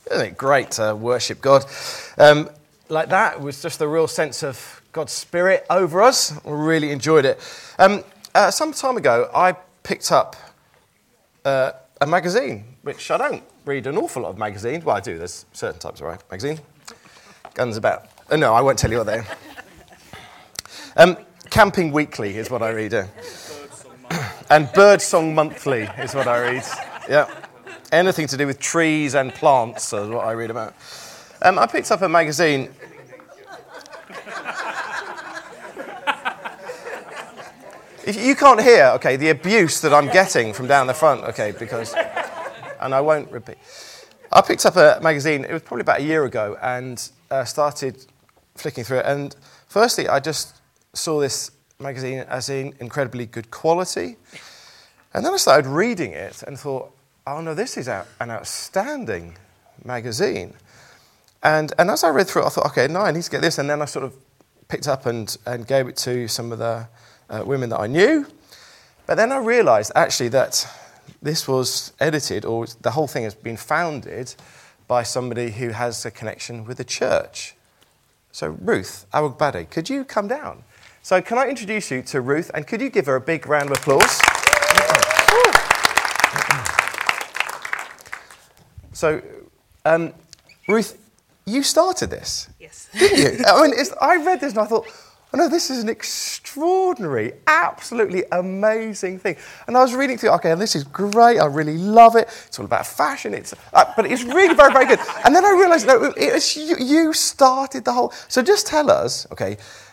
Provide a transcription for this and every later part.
Isn't it great to worship God like that? It was just a real sense of God's Spirit over us. We really enjoyed it. Some time ago, I picked up a magazine, which I don't read an awful lot of magazines. Well, I do. There's certain types of magazine. Guns about. No, I won't tell you what they are. Camping Weekly is what I read. And Birdsong Monthly is what I read. Yeah. Anything to do with trees and plants is what I read about. I picked up a magazine. If you can't hear, okay, the abuse that I'm getting from down the front, okay, because, and I won't repeat. I picked up a magazine, it was probably about a year ago, and started flicking through it. And firstly, I just saw this magazine as in incredibly good quality. And then I started reading it and thought, oh no, this is an outstanding magazine. And as I read through it, I thought, okay, no, I need to get this. And then I sort of picked up and gave it to some of the women that I knew. But then I realised actually that this was edited, or the whole thing has been founded by somebody who has a connection with the church. So Ruth Awogbade, could you come down? So can I introduce you to Ruth, and could you give her a big round of applause? So, Ruth, you started this, yes, didn't you? I mean, I read this and I thought, oh no, this is an extraordinary, absolutely amazing thing. And I was reading through, okay, and this is great, I really love it. It's all about fashion, but it's really very, very good. And then I realised, no, you started the whole. So just tell us, okay,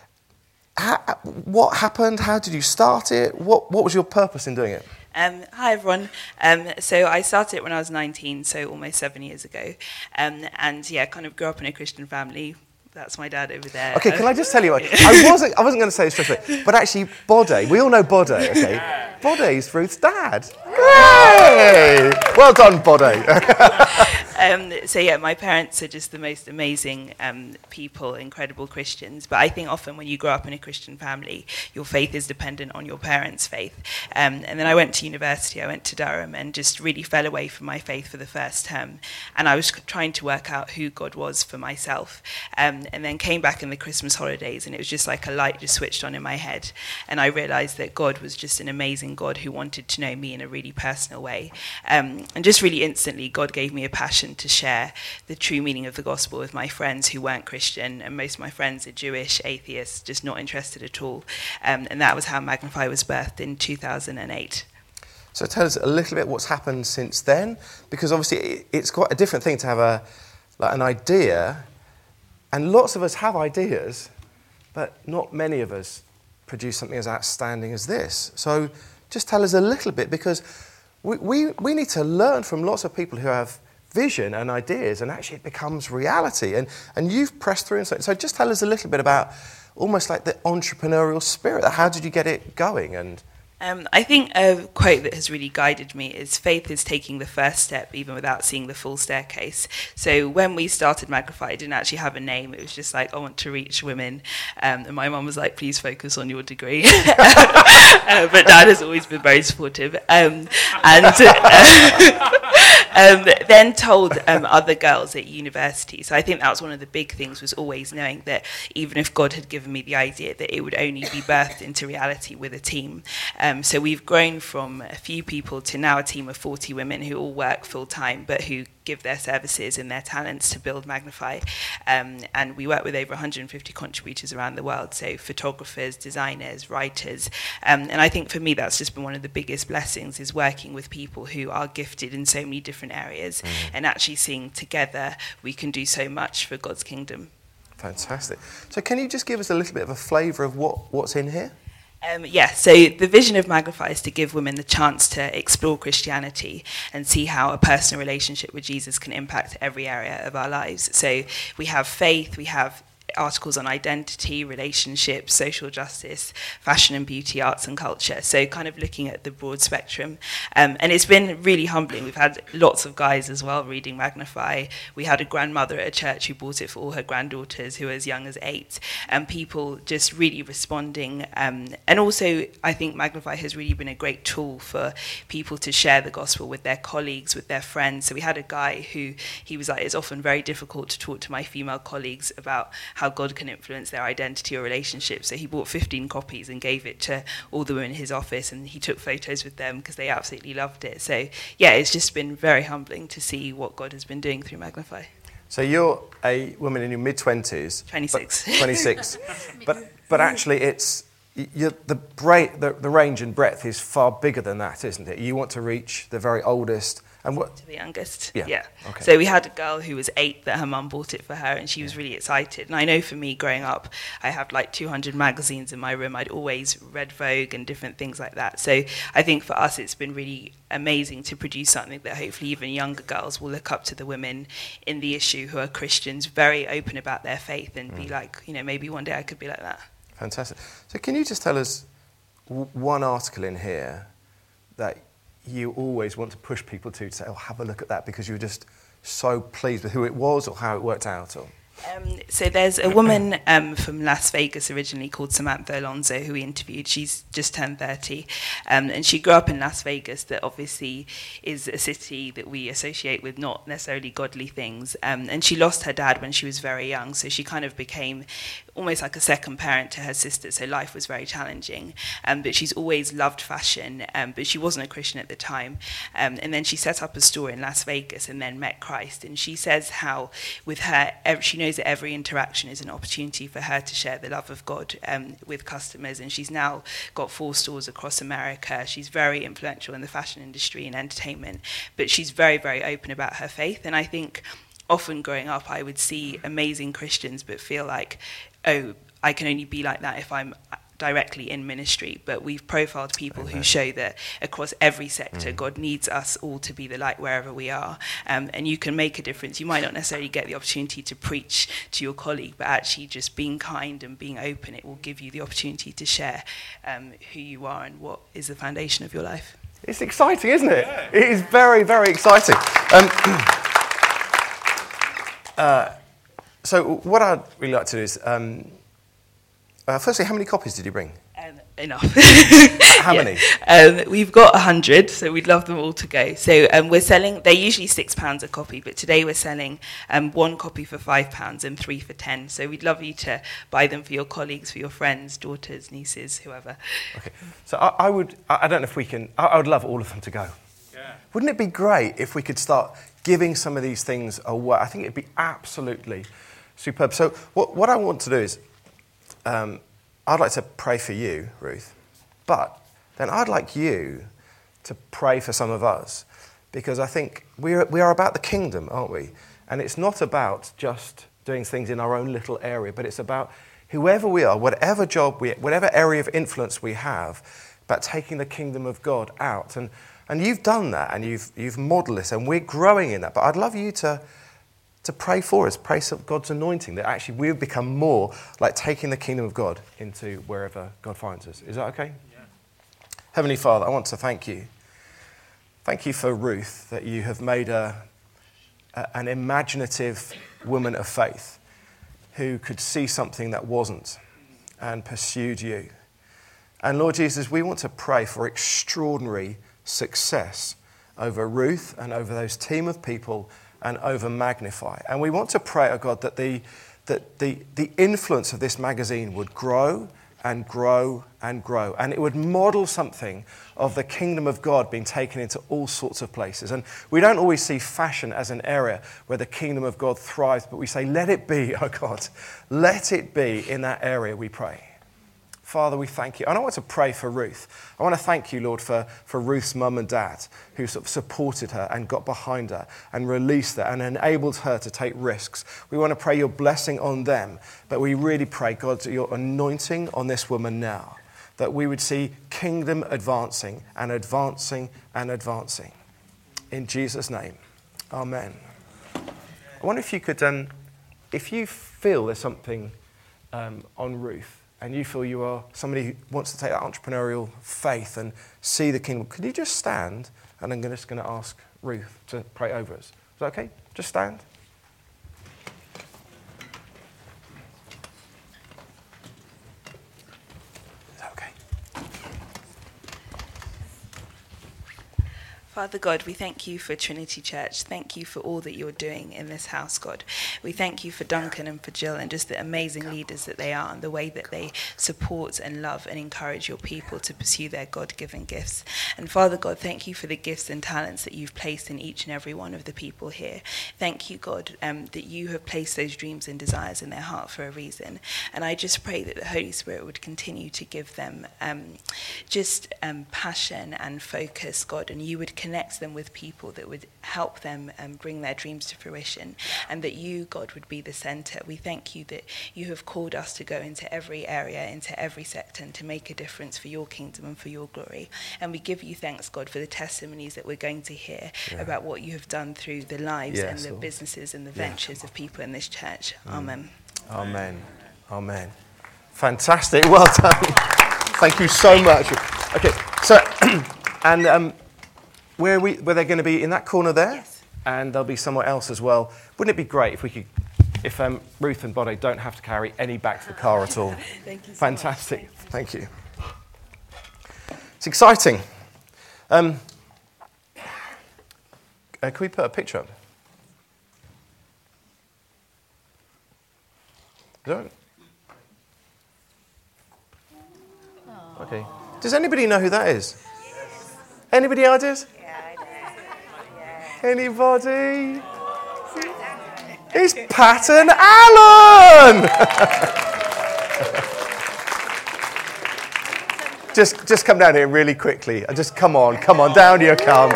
what happened? How did you start it? What was your purpose in doing it? Hi everyone. So I started it when I was 19, so almost 7 years ago. And yeah, kind of grew up in a Christian family. That's my dad over there. Okay, can I just tell you what? I wasn't going to say this straight away, but actually Bode, we all know Bode, okay? Bode's Ruth's dad. Yay! Well done, Bode. So yeah, my parents are just the most amazing people, incredible Christians. But I think often when you grow up in a Christian family, your faith is dependent on your parents' faith. And then I went to university, I went to Durham, and just really fell away from my faith for the first term. And I was trying to work out who God was for myself. And then came back in the Christmas holidays, and it was just like a light just switched on in my head. And I realised that God was just an amazing God who wanted to know me in a really personal way. And just really instantly, God gave me a passion to share the true meaning of the gospel with my friends who weren't Christian, and most of my friends are Jewish, atheists, just not interested at all. And that was how Magnify was birthed in 2008. So tell us a little bit what's happened since then, because obviously it's quite a different thing to have an idea, and lots of us have ideas, but not many of us produce something as outstanding as this. So just tell us a little bit, because we need to learn from lots of people who have vision and ideas, and actually it becomes reality. And you've pressed through. So just tell us a little bit about almost like the entrepreneurial spirit. How did you get it going? And I think a quote that has really guided me is faith is taking the first step even without seeing the full staircase. So when we started Magnify, it didn't actually have a name. It was just like, I want to reach women. And my mum was like, please focus on your degree. But Dad has always been very supportive. Then told other girls at university. So I think that was one of the big things, was always knowing that even if God had given me the idea, that it would only be birthed into reality with a team. So we've grown from a few people to now a team of 40 women who all work full-time, but who give their services and their talents to build Magnify. And we work with over 150 contributors around the world, so photographers, designers, writers. And I think for me that's just been one of the biggest blessings, is working with people who are gifted in so many different areas, and actually seeing together we can do so much for God's kingdom. Fantastic. So can you just give us a little bit of a flavour of what's in here? So the vision of Magnify is to give women the chance to explore Christianity and see how a personal relationship with Jesus can impact every area of our lives. So we have faith, we have articles on identity, relationships, social justice, fashion and beauty, arts and culture. So kind of looking at the broad spectrum. And it's been really humbling. We've had lots of guys as well reading Magnify. We had a grandmother at a church who bought it for all her granddaughters who were as young as 8, and people just really responding. And also, I think Magnify has really been a great tool for people to share the gospel with their colleagues, with their friends. So we had a guy who, he was like, it's often very difficult to talk to my female colleagues about how God can influence their identity or relationships. So he bought 15 copies and gave it to all the women in his office, and he took photos with them because they absolutely loved it. So yeah, it's just been very humbling to see what God has been doing through Magnify. So you're a woman in your mid-20s. 26. 26. but actually it's, the range and breadth is far bigger than that, isn't it? You want to reach the very oldest. And what? To the youngest. Yeah. Okay. So we had a girl who was 8 that her mum bought it for her, and she was really excited. And I know for me, growing up, I had like 200 magazines in my room. I'd always read Vogue and different things like that. So I think for us, it's been really amazing to produce something that hopefully even younger girls will look up to the women in the issue who are Christians, very open about their faith, and be like, you know, maybe one day I could be like that. Fantastic. So can you just tell us one article in here that you always want to push people to say, oh, have a look at that, because you were just so pleased with who it was or how it worked out? Or So there's a woman from Las Vegas originally called Samantha Alonso who we interviewed. She's just turned 30, and she grew up in Las Vegas, that obviously is a city that we associate with not necessarily godly things, and she lost her dad when she was very young, so she kind of became almost like a second parent to her sister, so life was very challenging, but she's always loved fashion, but she wasn't a Christian at the time, and then she set up a store in Las Vegas and then met Christ, and she says how with her, she knows that every interaction is an opportunity for her to share the love of God with customers, and she's now got 4 stores across America. She's very influential in the fashion industry and entertainment, but she's very, very open about her faith, and I think often growing up I would see amazing Christians but feel like, oh, I can only be like that if I'm directly in ministry, but we've profiled people who show that across every sector God needs us all to be the light wherever we are, and you can make a difference. You might not necessarily get the opportunity to preach to your colleague, but actually just being kind and being open, it will give you the opportunity to share who you are and what is the foundation of your life. It's exciting, isn't it? Yeah. It is very, very exciting. So what I'd really like to do is, firstly, how many copies did you bring? Enough. How many? We've got 100, so we'd love them all to go. So we're selling, they're usually £6 a copy, but today we're selling 1 copy for £5 and 3 for 10. So we'd love you to buy them for your colleagues, for your friends, daughters, nieces, whoever. Okay. So I don't know if we can, I would love all of them to go. Yeah. Wouldn't it be great if we could start giving some of these things away? I think it'd be absolutely superb. So what I want to do is, I'd like to pray for you, Ruth, but then I'd like you to pray for some of us, because I think we are about the kingdom, aren't we? And it's not about just doing things in our own little area, but it's about whoever we are, whatever job whatever area of influence we have, about taking the kingdom of God out. And you've done that, and you've modeled this, and we're growing in that. But I'd love you to pray for us, pray for God's anointing, that actually we would become more like taking the kingdom of God into wherever God finds us. Is that okay? Yeah. Heavenly Father, I want to thank you. Thank you for Ruth, that you have made an imaginative woman of faith who could see something that wasn't and pursued you. And Lord Jesus, we want to pray for extraordinary success over Ruth and over those team of people and over Magnify. And we want to pray, oh God, that the influence of this magazine would grow and grow and grow. And it would model something of the kingdom of God being taken into all sorts of places. And we don't always see fashion as an area where the kingdom of God thrives, but we say, let it be, oh God, let it be in that area, we pray. Father, we thank you. And I want to pray for Ruth. I want to thank you, Lord, for Ruth's mum and dad, who sort of supported her and got behind her and released her and enabled her to take risks. We want to pray your blessing on them, but we really pray, God, your anointing on this woman now, that we would see kingdom advancing and advancing and advancing. In Jesus' name, amen. I wonder if you could, if you feel there's something on Ruth, and you feel you are somebody who wants to take that entrepreneurial faith and see the kingdom, could you just stand? And I'm just going to ask Ruth to pray over us. Is that okay? Just stand. Is that okay? Father God, we thank you for Trinity Church. Thank you for all that you're doing in this house, God. We thank you for Duncan and for Jill and just the amazing leaders that they are and the way that they support and love and encourage your people to pursue their God-given gifts. And Father God, thank you for the gifts and talents that you've placed in each and every one of the people here. Thank you, God, that you have placed those dreams and desires in their heart for a reason. And I just pray that the Holy Spirit would continue to give them passion and focus, God, and you would connect them with people that would help them bring their dreams to fruition, and that you, God, would be the center. We thank you that you have called us to go into every area, into every sector, and to make a difference for your kingdom and for your glory. And we give you thanks, God, for the testimonies that we're going to hear about what you have done through the lives and the businesses and the ventures of people in this church. Amen. Amen. Amen. Fantastic. Well done. Thank you so much. Okay, so, and where they're going to be in that corner there? Yes. And there'll be somewhere else as well. Wouldn't it be great if we could, if Ruth and Bodo don't have to carry any back to the car at all? Thank you so Fantastic. much. Thank you. It's exciting. Can we put a picture up? Don't. Okay. Does anybody know who that is? Yes. Anybody ideas? Yeah, I do. Yeah. Anybody? It's Pat and Alan! just come down here really quickly. Just come on, down you come.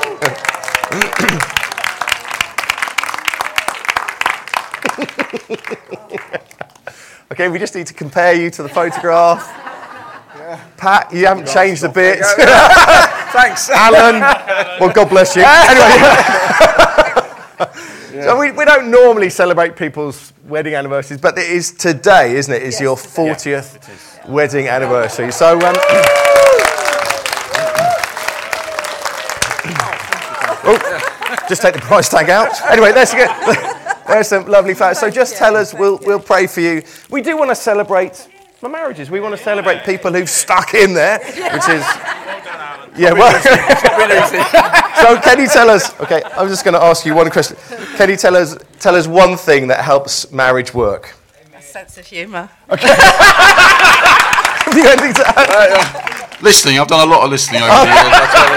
Okay, we just need to compare you to the photograph. Pat, you haven't changed a bit. Thanks. Alan, well, God bless you. Anyway, so we don't normally celebrate people's wedding anniversaries, but it is today, isn't it? It's your 40th wedding anniversary. So, just take the price tag out. Anyway, there's some lovely facts. So just tell us, we'll pray for you. We do want to celebrate my marriages. We want to celebrate people who've stuck in there, which is... Yeah, well... So can you tell us... Okay, I'm just going to ask you one question. Can you tell us one thing that helps marriage work? A sense of humour. Okay. Have you got anything to add? Listening. I've done a lot of listening over the years.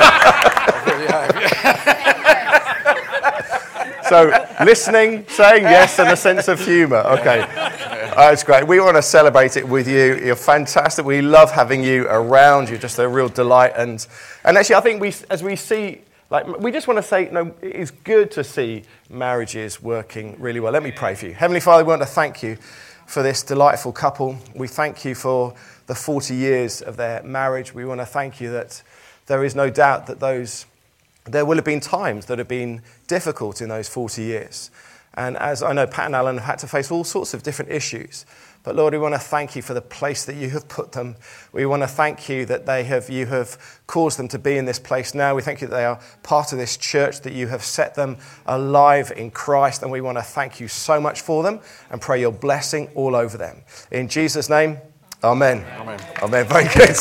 So, listening, saying yes, and a sense of humour. Okay. That's great. We want to celebrate it with you. You're fantastic. We love having you around. You're just a real delight. And actually, I think we just want to say, it is good to see marriages working really well. Let me pray for you. Heavenly Father, we want to thank you for this delightful couple. We thank you for the 40 years of their marriage. We want to thank you that there is no doubt that there will have been times that have been difficult in those 40 years. And as I know, Pat and Alan have had to face all sorts of different issues. But Lord, we want to thank you for the place that you have put them. We want to thank you that you have caused them to be in this place now. We thank you that they are part of this church, that you have set them alive in Christ. And we want to thank you so much for them and pray your blessing all over them. In Jesus' name, amen. Amen. Amen. Very good.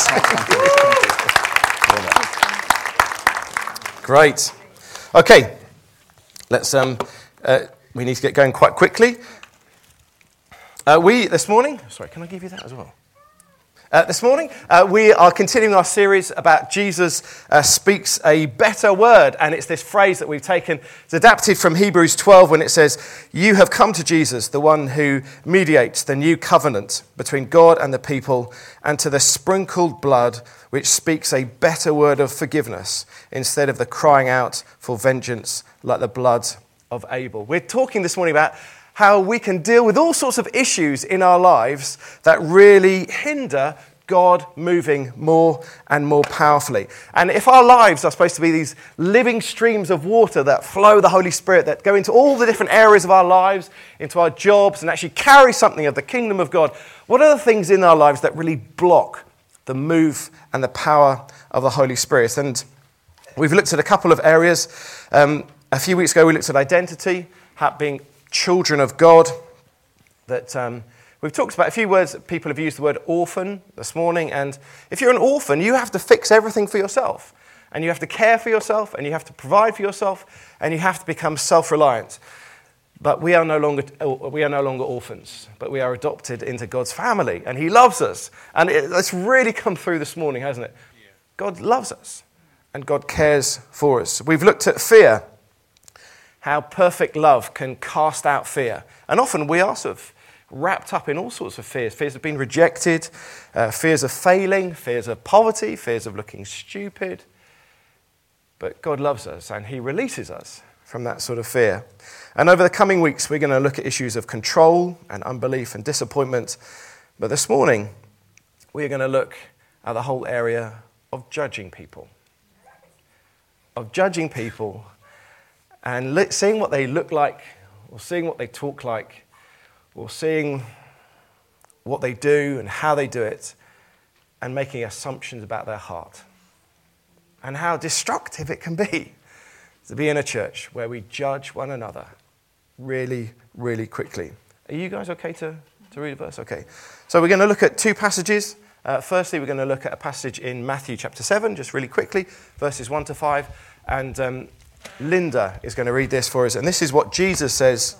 Great. Okay. Let's we need to get going quite quickly. This morning, sorry, can I give you that as well? This morning, we are continuing our series about Jesus speaks a better word. And it's this phrase that we've taken. It's adapted from Hebrews 12 when it says, "You have come to Jesus, the one who mediates the new covenant between God and the people, and to the sprinkled blood which speaks a better word of forgiveness instead of the crying out for vengeance like the blood of Abel." We're talking this morning about how we can deal with all sorts of issues in our lives that really hinder God moving more and more powerfully. And if our lives are supposed to be these living streams of water that flow the Holy Spirit, that go into all the different areas of our lives, into our jobs, and actually carry something of the kingdom of God, what are the things in our lives that really block the move and the power of the Holy Spirit? And we've looked at a couple of areas. A few weeks ago, we looked at identity, being children of God. That we've talked about a few words. People have used the word orphan this morning. And if you're an orphan, you have to fix everything for yourself. And you have to care for yourself, and you have to provide for yourself, and you have to become self-reliant. But we are no longer orphans, but we are adopted into God's family, and He loves us. And it's really come through this morning, hasn't it? Yeah. God loves us, and God cares for us. We've looked at fear, how perfect love can cast out fear. And often we are sort of wrapped up in all sorts of fears. Fears of being rejected, fears of failing, fears of poverty, fears of looking stupid. But God loves us, and He releases us from that sort of fear. And over the coming weeks, we're going to look at issues of control and unbelief and disappointment. But this morning, we're going to look at the whole area of judging people. Of judging people and seeing what they look like, or seeing what they talk like, or seeing what they do and how they do it, and making assumptions about their heart. And how destructive it can be to be in a church where we judge one another really, really quickly. Are you guys okay to read a verse? Okay. So we're going to look at two passages. Firstly, we're going to look at a passage in Matthew chapter 7, just really quickly, verses 1 to 5. And Linda is going to read this for us. And this is what Jesus says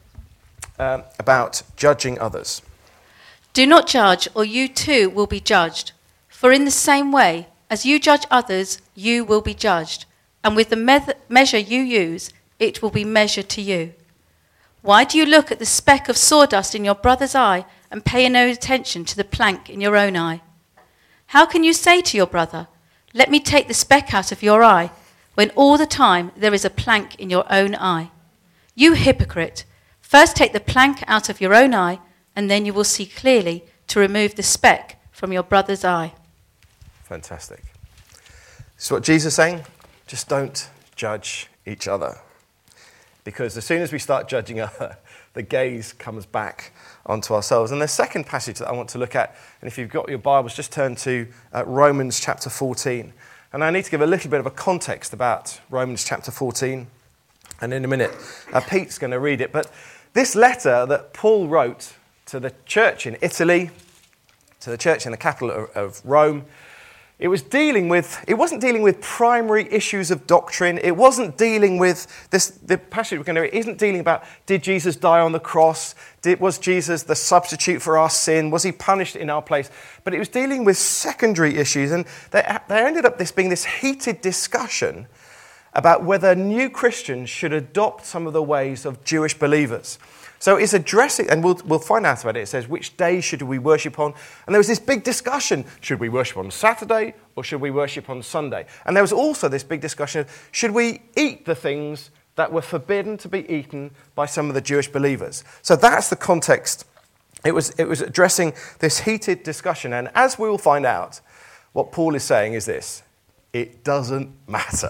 about judging others. Do not judge, or you too will be judged. For in the same way as you judge others, you will be judged. And with the measure you use, it will be measured to you. Why do you look at the speck of sawdust in your brother's eye and pay no attention to the plank in your own eye? How can you say to your brother, let me take the speck out of your eye, when all the time there is a plank in your own eye? You hypocrite, first take the plank out of your own eye, and then you will see clearly to remove the speck from your brother's eye. Fantastic. This is what Jesus is saying. Just don't judge each other. Because as soon as we start judging other, the gaze comes back onto ourselves. And the second passage that I want to look at, and if you've got your Bibles, just turn to Romans chapter 14. And I need to give a little bit of a context about Romans chapter 14. And in a minute, Pete's going to read it. But this letter that Paul wrote to the church in Italy, to the church in the capital of Rome, it wasn't dealing with primary issues of doctrine. It wasn't dealing with this. The passage we're going to read isn't dealing about, did Jesus die on the cross? Was Jesus the substitute for our sin? Was He punished in our place? But it was dealing with secondary issues, and they ended up being this heated discussion about whether new Christians should adopt some of the ways of Jewish believers. So it's addressing, and we'll find out about it. It says, which day should we worship on? And there was this big discussion, should we worship on Saturday or should we worship on Sunday? And there was also this big discussion of, should we eat the things that were forbidden to be eaten by some of the Jewish believers? So that's the context. It was addressing this heated discussion. And as we will find out, what Paul is saying is this: it doesn't matter.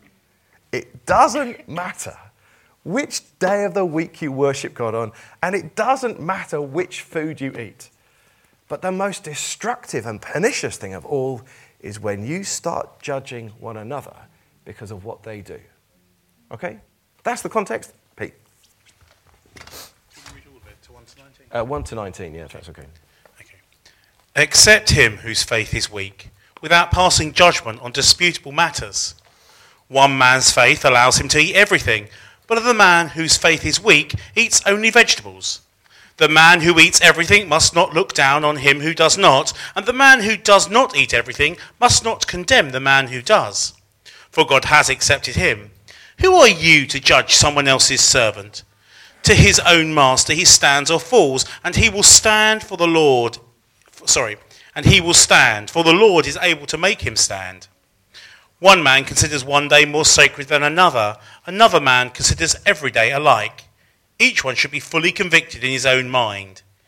It doesn't matter which day of the week you worship God on, and it doesn't matter which food you eat. But the most destructive and pernicious thing of all is when you start judging one another because of what they do. Okay? That's the context. Pete. Can you read all of it to 1 to 19? 1 to 19, yeah, that's okay. Okay. Accept him whose faith is weak, without passing judgment on disputable matters. One man's faith allows him to eat everything, but the man whose faith is weak eats only vegetables. The man who eats everything must not look down on him who does not, and the man who does not eat everything must not condemn the man who does. For God has accepted him. Who are you to judge someone else's servant? To his own master he stands or falls, and he will stand for the Lord. And he will stand, for the Lord is able to make him stand. One man considers one day more sacred than another. Another man considers every day alike. Each one should be fully convicted in his own mind.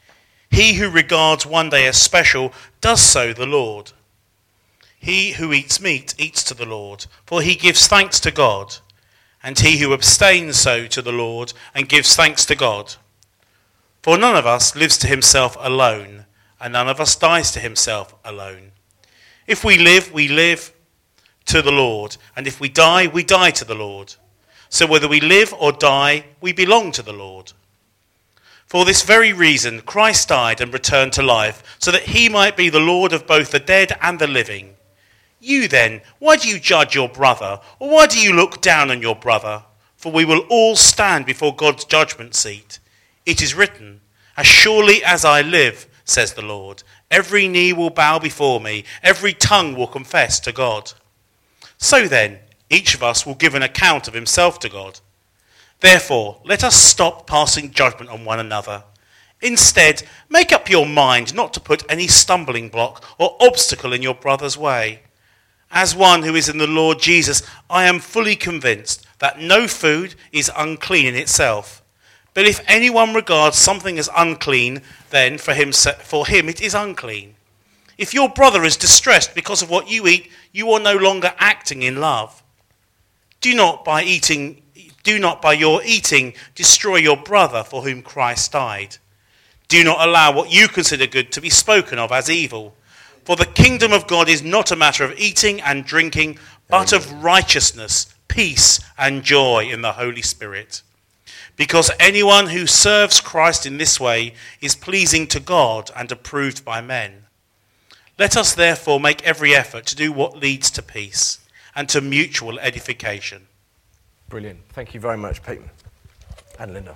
He who regards one day as special does so the Lord. He who eats meat eats to the Lord, for he gives thanks to God. And he who abstains so to the Lord and gives thanks to God. For none of us lives to himself alone, and none of us dies to himself alone. If we live to the Lord, and if we die to the Lord. So whether we live or die, we belong to the Lord. For this very reason, Christ died and returned to life, so that he might be the Lord of both the dead and the living. You then, why do you judge your brother, or why do you look down on your brother? For we will all stand before God's judgment seat. It is written, as surely as I live, says the Lord, every knee will bow before me, every tongue will confess to God. So then, each of us will give an account of himself to God. Therefore, let us stop passing judgment on one another. Instead, make up your mind not to put any stumbling block or obstacle in your brother's way. As one who is in the Lord Jesus, I am fully convinced that no food is unclean in itself. But if anyone regards something as unclean, then for him it is unclean. If your brother is distressed because of what you eat, you are no longer acting in love. Do not by your eating destroy your brother for whom Christ died. Do not allow what you consider good to be spoken of as evil. For the kingdom of God is not a matter of eating and drinking, but of righteousness, peace, and joy in the Holy Spirit. Because anyone who serves Christ in this way is pleasing to God and approved by men. Let us therefore make every effort to do what leads to peace and to mutual edification. Brilliant. Thank you very much, Pete and Linda.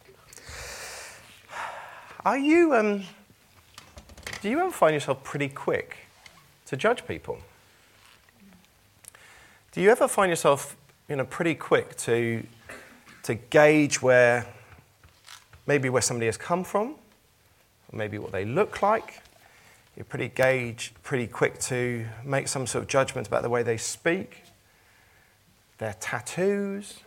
Do you ever find yourself pretty quick to judge people? Do you ever find yourself, pretty quick to gauge where somebody has come from, or maybe what they look like? You're pretty quick to make some sort of judgment about the way they speak, their tattoos,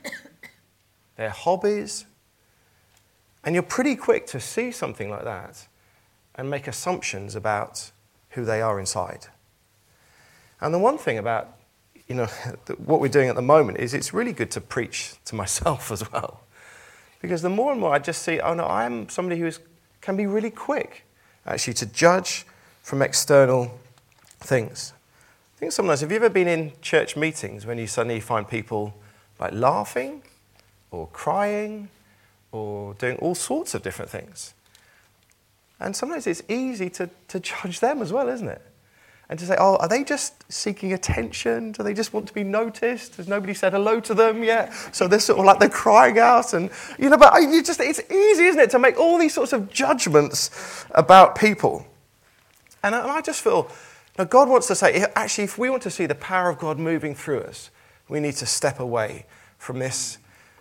their hobbies. And you're pretty quick to see something like that and make assumptions about who they are inside. And the one thing about, what we're doing at the moment is it's really good to preach to myself as well. Because the more and more I just see, I am somebody who can be really quick, actually, to judge from external things. I think sometimes, have you ever been in church meetings when you suddenly find people like laughing or crying or doing all sorts of different things? And sometimes it's easy to judge them as well, isn't it? And to say, are they just seeking attention? Do they just want to be noticed? Has nobody said hello to them yet? So they're sort of like they're crying out. And, but it's easy, isn't it, to make all these sorts of judgments about people. And I just feel, God wants to say, actually, if we want to see the power of God moving through us, we need to step away from this,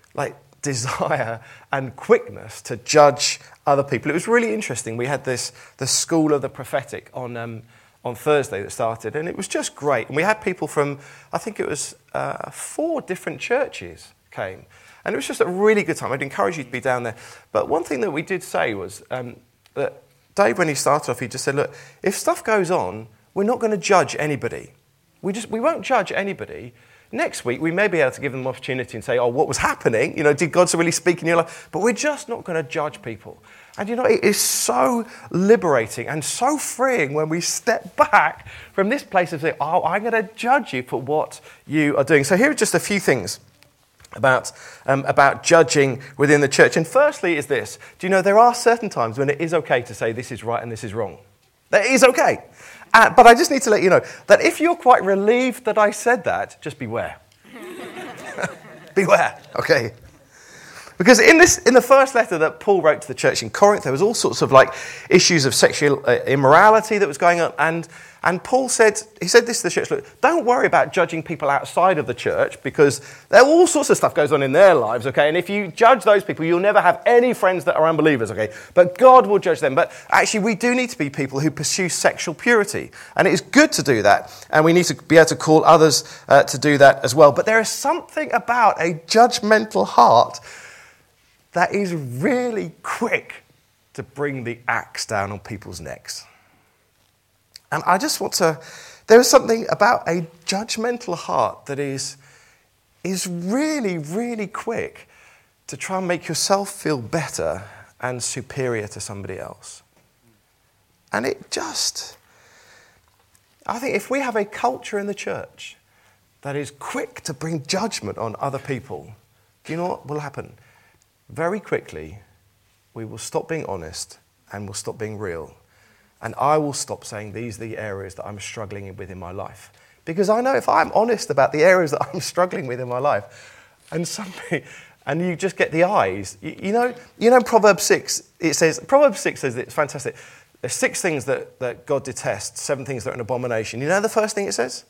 desire and quickness to judge other people. It was really interesting. We had the School of the Prophetic on Thursday that started, and it was just great. And we had people from, I think it was 4 different churches came. And it was just a really good time. I'd encourage you to be down there. But one thing that we did say was that Dave, when he started off, he just said, look, if stuff goes on, we're not going to judge anybody. We won't judge anybody. Next week, we may be able to give them an opportunity and say, what was happening? Did God really speak in your life? But we're just not going to judge people. And it is so liberating and so freeing when we step back from this place of saying, I'm going to judge you for what you are doing. So here are just a few things about judging within the church. And firstly is this. Do you know there are certain times when it is okay to say this is right and this is wrong? That is okay. But I just need to let you know that if you're quite relieved that I said that, just beware. Beware, okay? Because in the first letter that Paul wrote to the church in Corinth, there was all sorts of issues of sexual immorality that was going on, and Paul said this to the church: look, don't worry about judging people outside of the church, because there all sorts of stuff goes on in their lives, okay? And if you judge those people, you'll never have any friends that are unbelievers, okay? But God will judge them. But actually, we do need to be people who pursue sexual purity, and it is good to do that, and we need to be able to call others to do that as well. But there is something about a judgmental heart that is really quick to bring the axe down on people's necks. And I just want to, there is something about a judgmental heart that is really, really quick to try and make yourself feel better and superior to somebody else. And it just, I think if we have a culture in the church that is quick to bring judgment on other people, do you know what will happen? Very quickly, we will stop being honest and we'll stop being real. And I will stop saying these are the areas that I'm struggling with in my life. Because I know if I'm honest about the areas that I'm struggling with in my life, and you just get the eyes, you know in Proverbs 6, Proverbs 6 says it's fantastic. There's 6 things that God detests, 7 things that are an abomination. You know the first thing it says?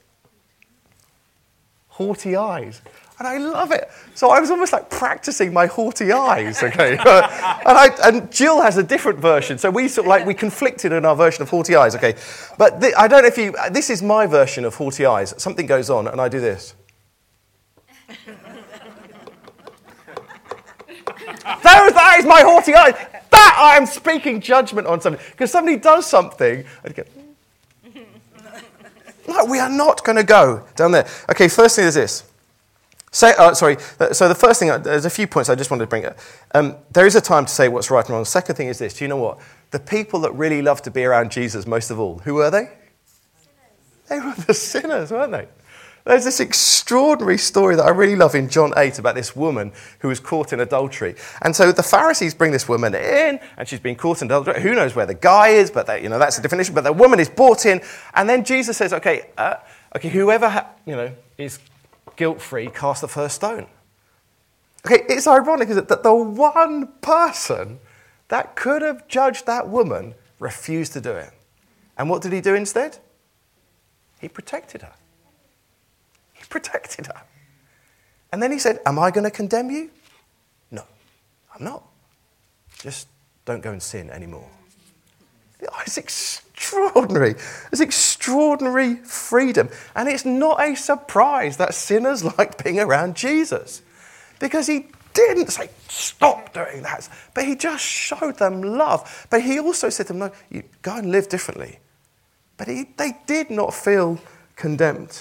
Haughty eyes. And I love it. So I was almost like practicing my haughty eyes, okay? and Jill has a different version. So we we conflicted in our version of haughty eyes, okay? But I don't know if this is my version of haughty eyes. Something goes on and I do this. That is my haughty eyes. That I am speaking judgment on something. Because somebody does something, and you go, no, we are not going to go down there. Okay, first thing is this. So the first thing, there's a few points I just wanted to bring up. There is a time to say what's right and wrong. The second thing is this. Do you know what? The people that really love to be around Jesus most of all, who were they? Sinners. They were the sinners, weren't they? There's this extraordinary story that I really love in John 8 about this woman who was caught in adultery. And so the Pharisees bring this woman in, and she's been caught in adultery. Who knows where the guy is, but that's a different issue. But the woman is brought in, and then Jesus says, okay, whoever is guilt-free, cast the first stone. Okay, it's ironic, isn't it, that the one person that could have judged that woman refused to do it. And what did he do instead? He protected her. He protected her. And then he said, am I going to condemn you? No, I'm not. Just don't go and sin anymore. It's extraordinary. It's extraordinary freedom. And it's not a surprise that sinners like being around Jesus. Because he didn't say, stop doing that. But he just showed them love. But he also said to them, no, you go and live differently. But they did not feel condemned.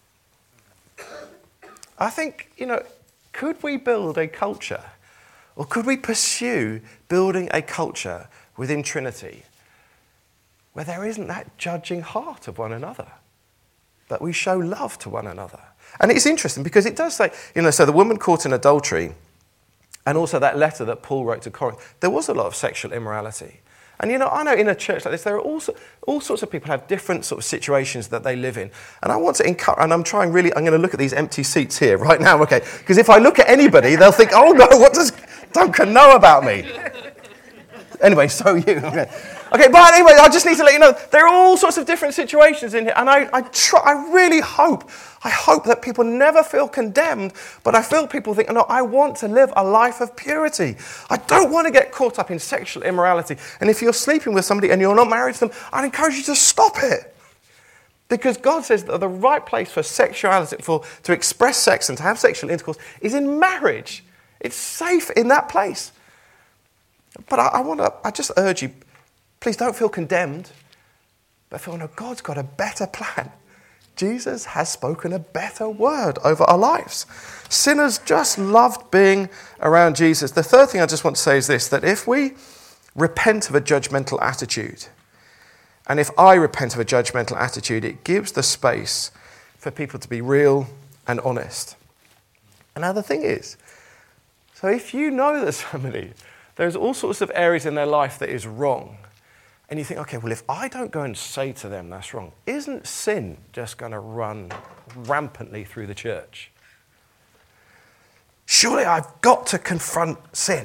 I think, could we build a culture, or could we pursue building a culture within Trinity where there isn't that judging heart of one another, but we show love to one another? And it's interesting because it does say, so the woman caught in adultery, and also that letter that Paul wrote to Corinth, there was a lot of sexual immorality. And I know in a church like this, there are all sorts of people have different sort of situations that they live in. And I want to encourage, and I'm going to look at these empty seats here right now, okay? Because if I look at anybody, they'll think, oh no, what does Duncan know about me? Anyway, so you, okay. Okay, but anyway, I just need to let you know, there are all sorts of different situations in here. And I really hope that people never feel condemned, but I feel people think, no, I want to live a life of purity. I don't want to get caught up in sexual immorality. And if you're sleeping with somebody and you're not married to them, I'd encourage you to stop it. Because God says that the right place for sexuality, to express sex and to have sexual intercourse, is in marriage. It's safe in that place. But I just urge you, please don't feel condemned, but feel, no, God's got a better plan. Jesus has spoken a better word over our lives. Sinners just loved being around Jesus. The third thing I just want to say is this, that if we repent of a judgmental attitude, and if I repent of a judgmental attitude, it gives the space for people to be real and honest. And now the thing is, so if you know that somebody, there's all sorts of areas in their life that is wrong, and you think, okay, well, if I don't go and say to them that's wrong, isn't sin just going to run rampantly through the church? Surely I've got to confront sin.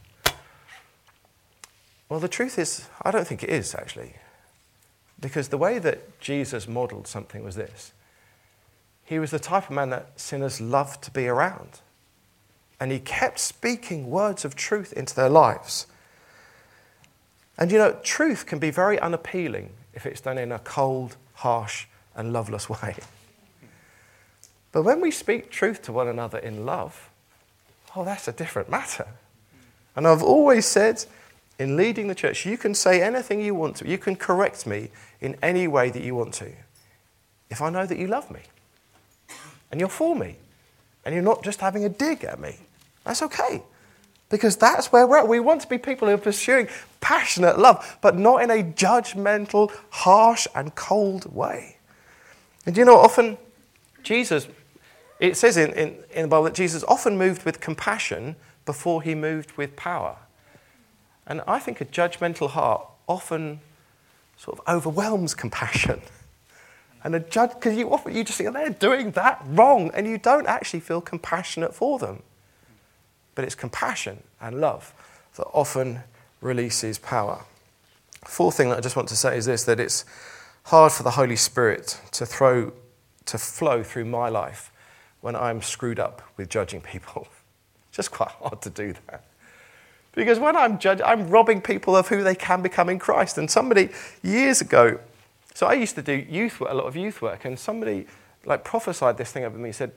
Well, the truth is, I don't think it is, actually. Because the way that Jesus modeled something was this. He was the type of man that sinners loved to be around. And he kept speaking words of truth into their lives. And truth can be very unappealing if it's done in a cold, harsh, and loveless way. But when we speak truth to one another in love, that's a different matter. And I've always said, in leading the church, you can say anything you want to. You can correct me in any way that you want to. If I know that you love me and you're for me and you're not just having a dig at me, that's okay. Because that's where we're at. We want to be people who are pursuing passionate love, but not in a judgmental, harsh and cold way. And you know, often Jesus, it says in the Bible that Jesus often moved with compassion before he moved with power. And I think a judgmental heart often sort of overwhelms compassion. And because you just think they're doing that wrong, and you don't actually feel compassionate for them. But it's compassion and love that often releases power. Fourth thing that I just want to say is this, that it's hard for the Holy Spirit to flow through my life when I'm screwed up with judging people. It's just quite hard to do that. Because when I'm robbing people of who they can become in Christ. And somebody years ago, so I used to do a lot of youth work, and somebody prophesied this thing over me. He said,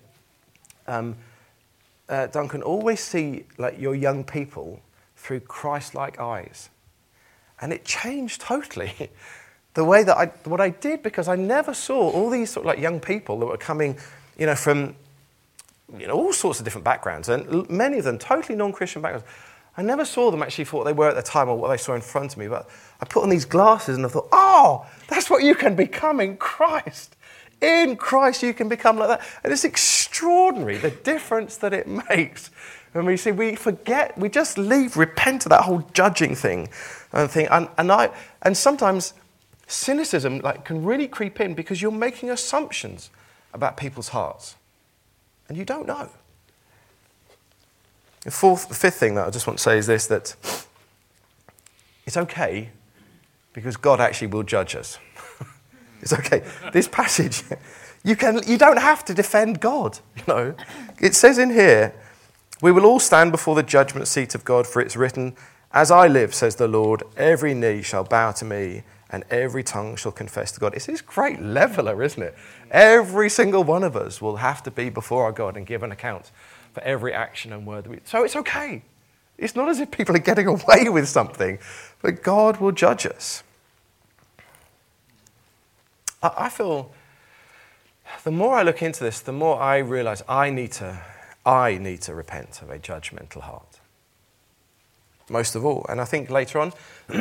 Duncan, always see your young people through Christ-like eyes. And it changed totally the way that what I did, because I never saw all these sort of young people that were coming, from all sorts of different backgrounds, and many of them totally non-Christian backgrounds. I never saw them actually for what they were at the time or what they saw in front of me, but I put on these glasses and I thought, oh, that's what you can become in Christ. In Christ you can become like that. And it's extraordinary, the difference that it makes. When we forget, we just repent of that whole judging thing. And sometimes cynicism can really creep in because you're making assumptions about people's hearts. And you don't know. The fifth thing that I just want to say is this, that it's okay because God actually will judge us. It's okay. This passage, you don't have to defend God, It says in here, we will all stand before the judgment seat of God, for it's written, as I live, says the Lord, every knee shall bow to me and every tongue shall confess to God. It's this great leveler, isn't it? Every single one of us will have to be before our God and give an account for every action and word that we... So it's okay. It's not as if people are getting away with something, but God will judge us. I feel the more I look into this, the more I realize I need to repent of a judgmental heart. Most of all. And I think later on,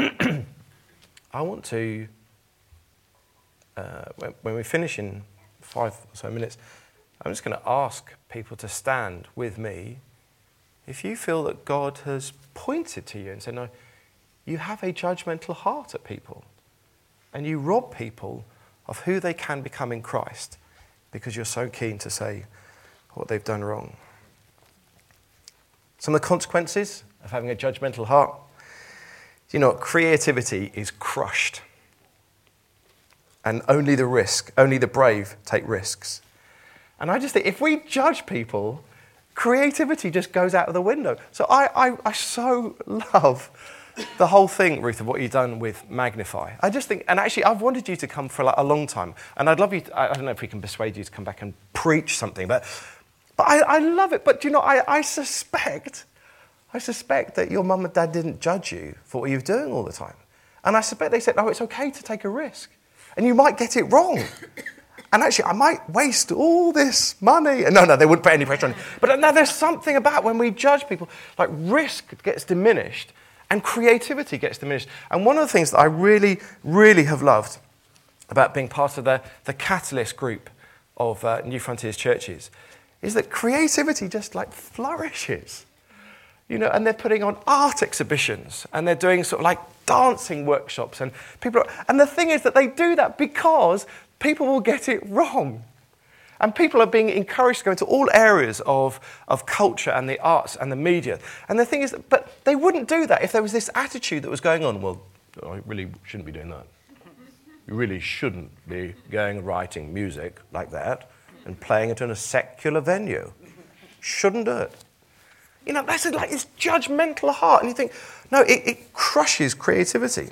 I want to, when we finish in 5 or so minutes, I'm just going to ask people to stand with me if you feel that God has pointed to you and said, no, you have a judgmental heart at people and you rob people of who they can become in Christ because you're so keen to say what they've done wrong. Some of the consequences of having a judgmental heart, creativity is crushed. And only the brave take risks. And I just think if we judge people, creativity just goes out of the window. So I so love the whole thing, Ruth, of what you've done with Magnify. I just think, and actually I've wanted you to come for a long time. And I'd love you, I don't know if we can persuade you to come back and preach something, but I love it. But I suspect that your mum and dad didn't judge you for what you were doing all the time. And I suspect they said, no, it's okay to take a risk. And you might get it wrong. And actually, I might waste all this money. And no, they wouldn't put any pressure on you. But no, there's something about when we judge people, risk gets diminished and creativity gets diminished. And one of the things that I really, really have loved about being part of the Catalyst group of New Frontiers churches is that creativity just flourishes. And they're putting on art exhibitions and they're doing sort of dancing workshops and and the thing is that they do that because people will get it wrong. And people are being encouraged to go into all areas of culture and the arts and the media. And the thing is, but they wouldn't do that if there was this attitude that was going on, well, I really shouldn't be doing that. You really shouldn't be going and writing music like that and playing it in a secular venue. Shouldn't do it. That's this judgmental heart. And you think, no, it crushes creativity.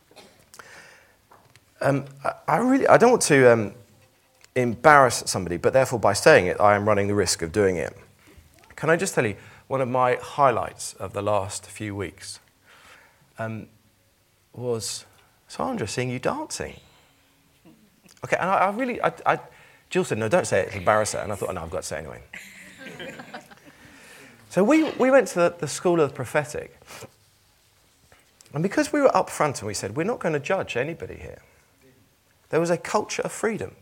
I don't want to embarrass somebody, but therefore by saying it, I am running the risk of doing it. Can I just tell you one of my highlights of the last few weeks? was Sandra seeing you dancing. Okay, and Jill said, no, don't say it, it'll embarrass her. And I thought, oh, no, I've got to say it anyway. So we went to the School of the Prophetic. And because we were up front and we said, we're not going to judge anybody here, there was a culture of freedom.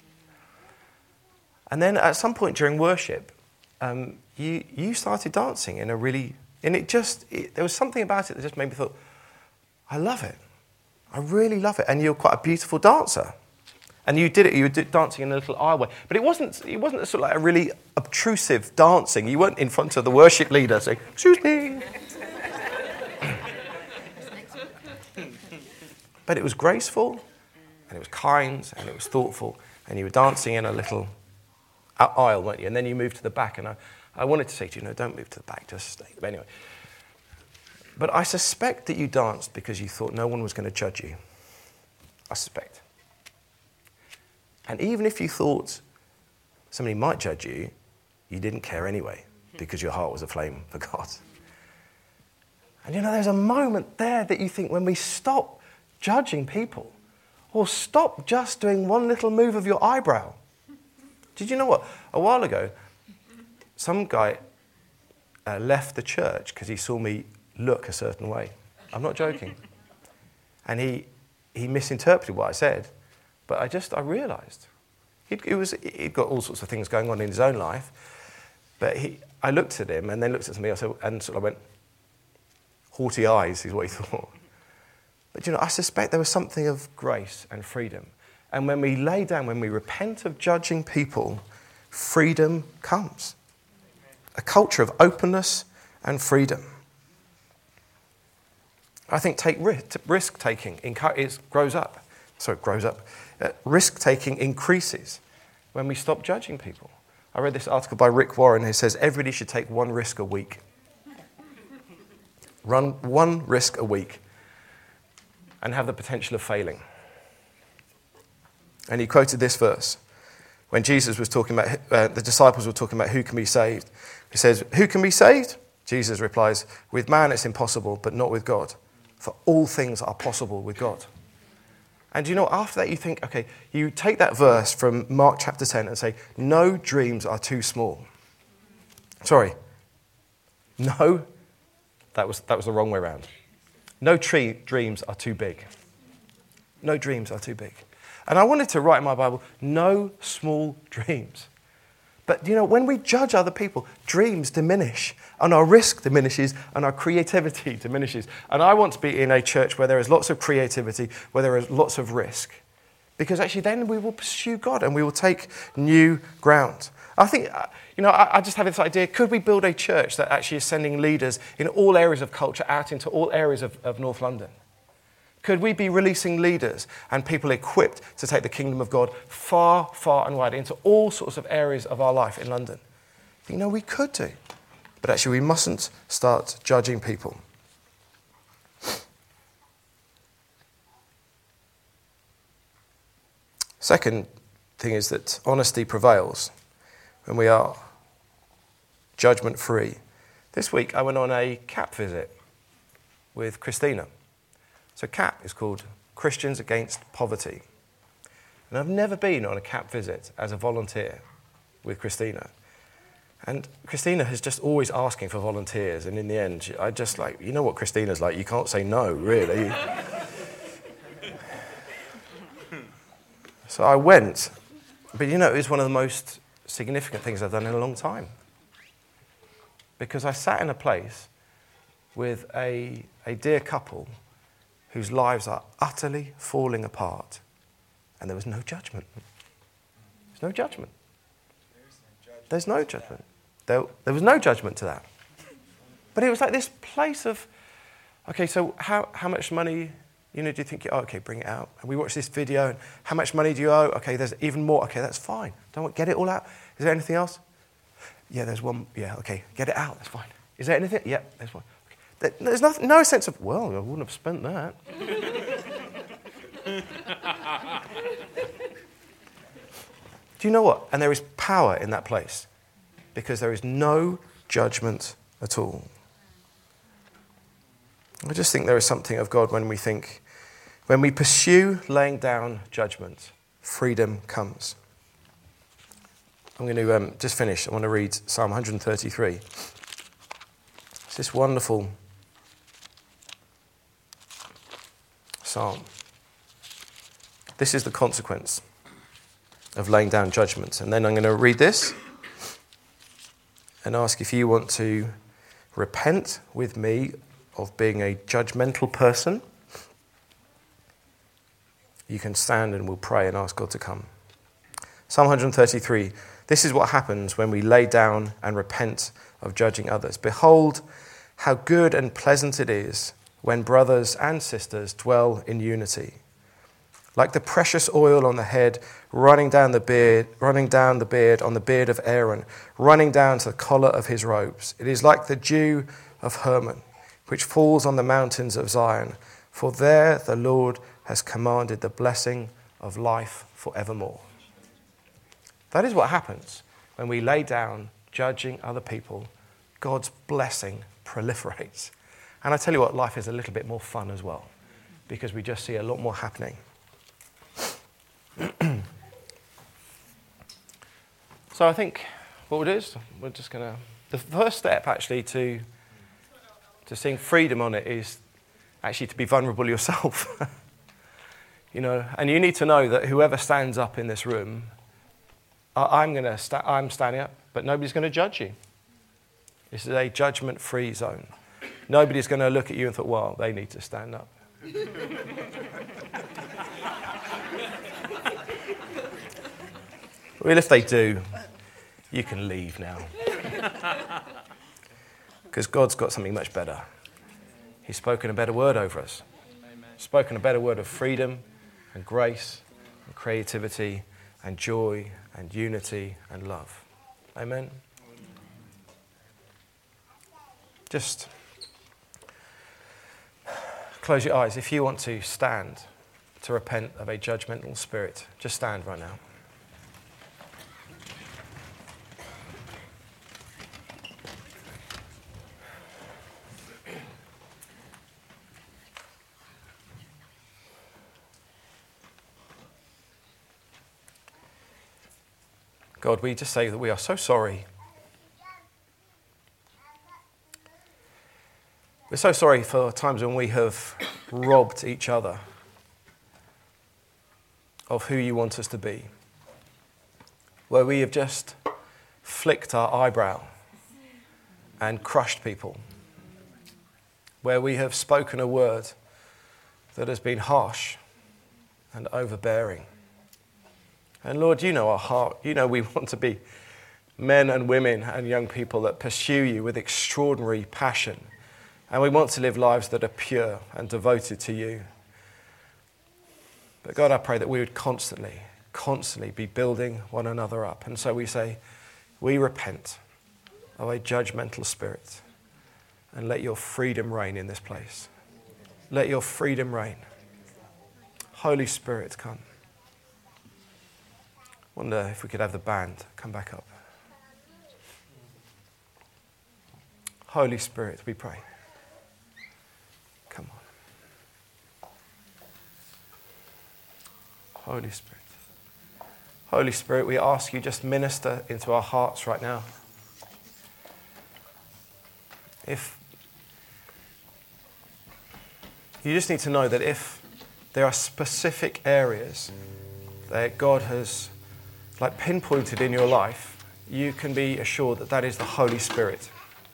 And then at some point during worship, you started dancing in a really... And there was something about it that just made me thought, I love it. I really love it. And you're quite a beautiful dancer. And you were dancing in a little aisleway. But it wasn't sort of like a really obtrusive dancing. You weren't in front of the worship leader saying, excuse me. But it was graceful, and it was kind, and it was thoughtful. And you were dancing in a little aisle, weren't you? And then you moved to the back. And I wanted to say to you, no, don't move to the back, just stay. But anyway. But I suspect that you danced because you thought no one was going to judge you. I suspect. And even if you thought somebody might judge you, you didn't care anyway because your heart was aflame for God. And there's a moment there that you think when we stop judging people or stop just doing one little move of your eyebrow. Did you know what? A while ago, some guy left the church because he saw me look a certain way. I'm not joking. And he misinterpreted what I said. But I realised he'd got all sorts of things going on in his own life. But I looked at him and then looked at me and sort of went, haughty eyes is what he thought. But I suspect there was something of grace and freedom. And when we lay down, when we repent of judging people, freedom comes. A culture of openness and freedom. I think risk-taking grows up. Risk-taking increases when we stop judging people. I read this article by Rick Warren who says everybody should take one risk a week. Run one risk a week and have the potential of failing. And he quoted this verse when Jesus was talking about, the disciples were talking about who can be saved. He says, who can be saved? Jesus replies, with man it's impossible, but not with God. For all things are possible with God. And after that you think, okay, you take that verse from Mark chapter 10 and say, no dreams are too small. Sorry. No, that was the wrong way around. No dreams are too big. No dreams are too big. And I wanted to write in my Bible, no small dreams. But, when we judge other people, dreams diminish, and our risk diminishes, and our creativity diminishes. And I want to be in a church where there is lots of creativity, where there is lots of risk. Because actually then we will pursue God, and we will take new ground. I think, I just have this idea, could we build a church that actually is sending leaders in all areas of culture out into all areas of North London? Could we be releasing leaders and people equipped to take the kingdom of God far, far and wide into all sorts of areas of our life in London? We could do. But actually we mustn't start judging people. Second thing is that honesty prevails when we are judgment-free. This week I went on a CAP visit with Christina. So CAP is called Christians Against Poverty. And I've never been on a CAP visit as a volunteer with Christina. And Christina is just always asking for volunteers. And in the end, I just you know what Christina's like, you can't say no, really. So I went. But it was one of the most significant things I've done in a long time. Because I sat in a place with a dear couple whose lives are utterly falling apart, and there was no judgment. There's no judgment. There's no judgment. There was no judgment to that. But it was like this place of, okay, so how much money, do you think, okay, bring it out. And we watched this video, and how much money do you owe? Okay, there's even more. Okay, that's fine. Don't get it all out. Is there anything else? Yeah, there's one. Yeah, okay, get it out. That's fine. Is there anything? Yeah, there's one. There's no sense of, well, I wouldn't have spent that. Do you know what? And there is power in that place because there is no judgment at all. I just think there is something of God when we pursue laying down judgment, freedom comes. I'm going to just finish. I want to read Psalm 133. It's this wonderful psalm. This is the consequence of laying down judgment. And then I'm going to read this and ask if you want to repent with me of being a judgmental person. You can stand and we'll pray and ask God to come. Psalm 133. This is what happens when we lay down and repent of judging others. Behold, how good and pleasant it is when brothers and sisters dwell in unity. Like the precious oil on the head, running down the beard on the beard of Aaron, running down to the collar of his robes. It is like the dew of Hermon, which falls on the mountains of Zion. For there the Lord has commanded the blessing of life forevermore. That is what happens when we lay down judging other people. God's blessing proliferates. And I tell you what, life is a little bit more fun as well, because we just see a lot more happening. So I think what we'll do is we're just going to... The first step actually to seeing freedom on it is actually to be vulnerable yourself. And you need to know that whoever stands up in this room, I'm standing up, but nobody's going to judge you. This is a judgment-free zone. Nobody's going to look at you and think, well, they need to stand up. Well, if they do, you can leave now. Because God's got something much better. He's spoken a better word over us. Spoken a better word of freedom and grace and creativity and joy and unity and love. Amen? Just close your eyes. If you want to stand to repent of a judgmental spirit, just stand right now. God, we just say that we are so sorry. We're so sorry for times when we have robbed each other of who you want us to be, where we have just flicked our eyebrow and crushed people, where we have spoken a word that has been harsh and overbearing. And Lord, you know our heart. You know we want to be men and women and young people that pursue you with extraordinary passion. And we want to live lives that are pure and devoted to you. But God, I pray that we would constantly be building one another up. And so we say, we repent of a judgmental spirit and let your freedom reign in this place. Let your freedom reign. Holy Spirit, come. Wonder if we could have the band come back up. Holy Spirit, we pray. Come on. Holy Spirit. Holy Spirit, we ask you just minister into our hearts right now. If you just need to know that if there are specific areas that God has pinpointed in your life, you can be assured that that is the Holy Spirit.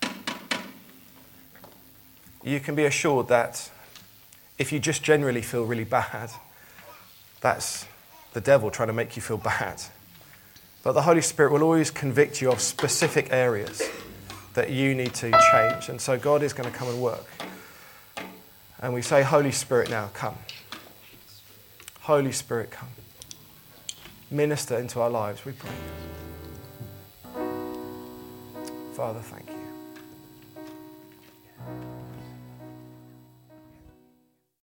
You can be assured that if you just generally feel really bad, that's the devil trying to make you feel bad. But the Holy Spirit will always convict you of specific areas that you need to change. And so God is going to come and work. And we say, Holy Spirit, now come. Holy Spirit, come. Minister into our lives, we pray. Father, thank you.